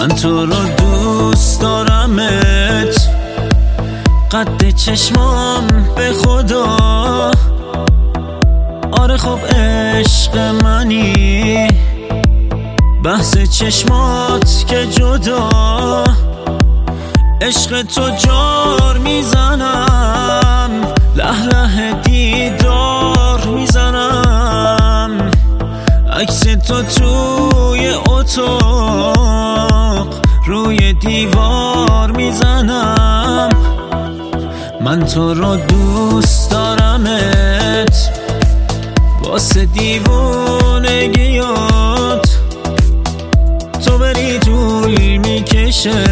من تو رو دوست دارمت، قد چشمام به خدا. آره خب عشق منی، بحث چشمات که جدا. عشق تو جار میزنم، له له دیدار میزنم. عکس تو توی اتاق روی دیوار میزنم. من تو رو دوست دارمت، واسه دیوونگیات تو بری طول میکشه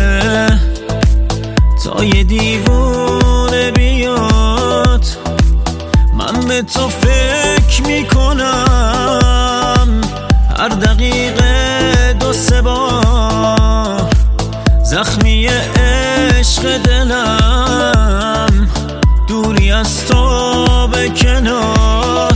تا یه دیوونه بیاد. من به تو فکر میکنم هر دقیقه 2-3 بار، زخمی عشق دلم دوری از تو به کنار.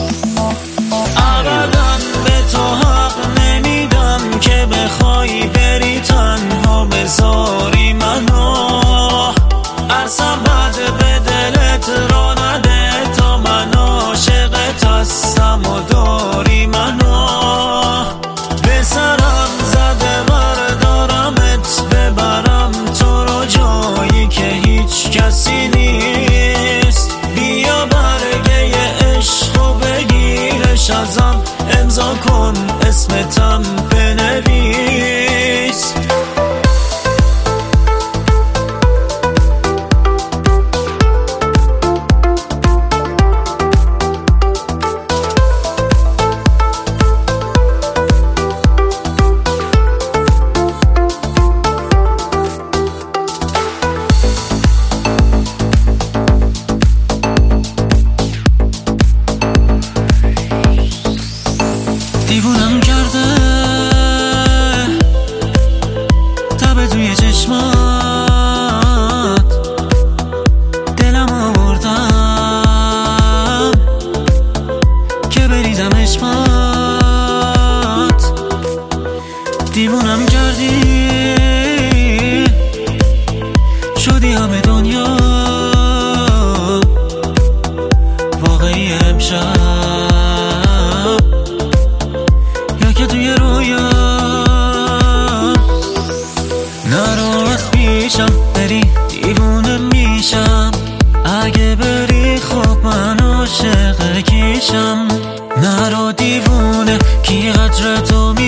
ابدا به تو حق نمیدم که بخوای بری تنها بذاری منو. اصلا بد به دلت را نده تا من عاشقت هستم و داری منو. به سرم زده بردارمت، ببرم تو رو جایی که هیچ کسی نیست. بیا برگه عشق و بگیرش ازم، امضا کن اسمتم بنویس. دیوونم کرده تب توی چشمات، دلم آوردم که بریزم عشقات. دیوونم کردی شدی همه دنیا واقعی امشب، که توی رویا. نرو از پیشم بری دیوونه میشم، اگه بری خب من عاشق کیشم. نرو دیوونه کی قدر تو